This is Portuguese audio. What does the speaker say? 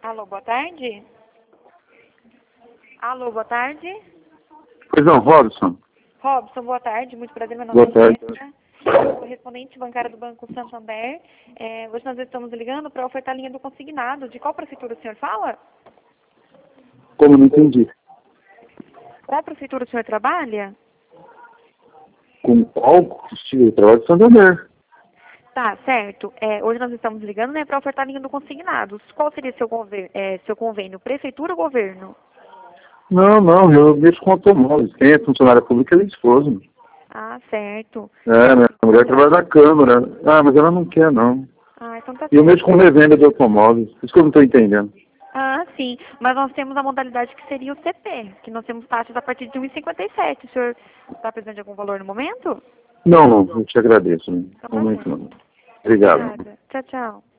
Alô, boa tarde? Alô, boa tarde? Pois não, Robson. Robson, boa tarde. Muito prazer, meu nome Boa é tarde. Jéssica. Sou correspondente bancária do Banco Santander. Hoje nós estamos ligando para ofertar a linha do consignado. De qual prefeitura o senhor fala? Como não entendi? Qual prefeitura o senhor trabalha? Com qual estilo de trabalho de Santander? Tá, certo. Hoje nós estamos ligando, né, para ofertar a linha do consignado. Qual seria seu convênio? Prefeitura ou governo? Não, eu mexo com automóveis. Quem é funcionária pública é a esposa. Ah, certo. Minha mulher trabalha na Câmara. Ah, mas ela não quer, não. Ah, então tá E eu certo. mexo com revenda de automóveis. Isso que eu não estou entendendo. Ah, sim. Mas nós temos a modalidade que seria o CP, que nós temos taxas a partir de 1,57. O senhor está precisando de algum valor no momento? Não, eu te agradeço. Então No tá momento certo. não. Obrigado. Obrigada. Tchau, tchau.